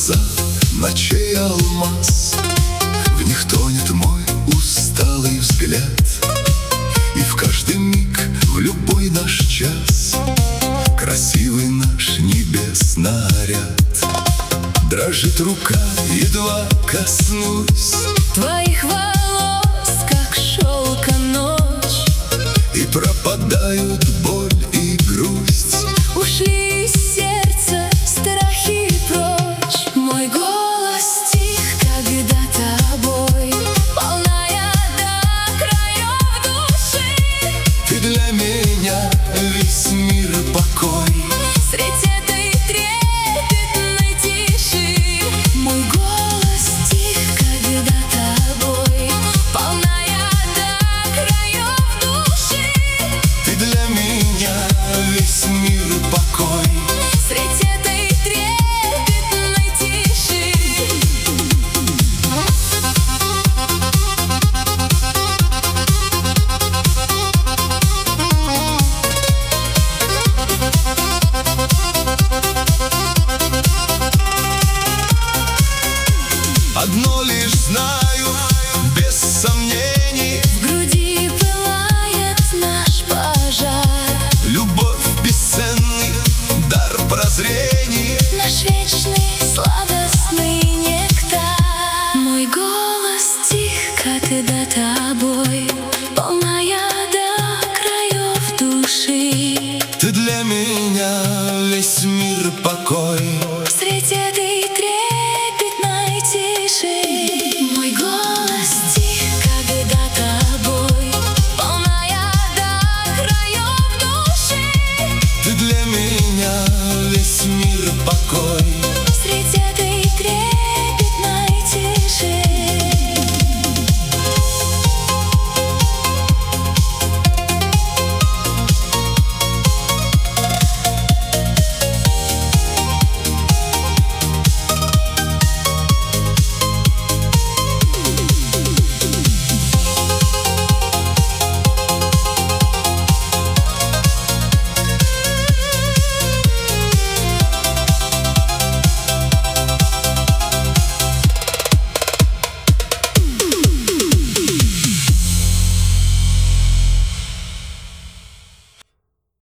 глаза ночей алмаз, в них тонет мой усталый взгляд. И в каждый миг, в любой наш час, красивый наш небесный наряд. Дрожит рука, едва коснусь твоих волос, как шелка ночь, и пропадают боль и грусть. ушли из сердца страхи прочь. Мой голос тих, когда тобой полная до краев души. Ты для меня весь мир покой. Средь этой трепетной тиши мой голос тих, когда тобой полная до краев души. Ты для меня весь мир покой. Средь этой трепетной тиши. Одно лишь знаю, без сомнений: В груди пылает наш пожар, любовь бесценный дар прозрений. наш вечный сладостный нектар. Мой голос тих, когда тобой полная до краев души. Ты для меня весь мир покой. Средь этой трепетной тиши мой голос тих, когда тобой полная до краев души. Ты для меня весь мир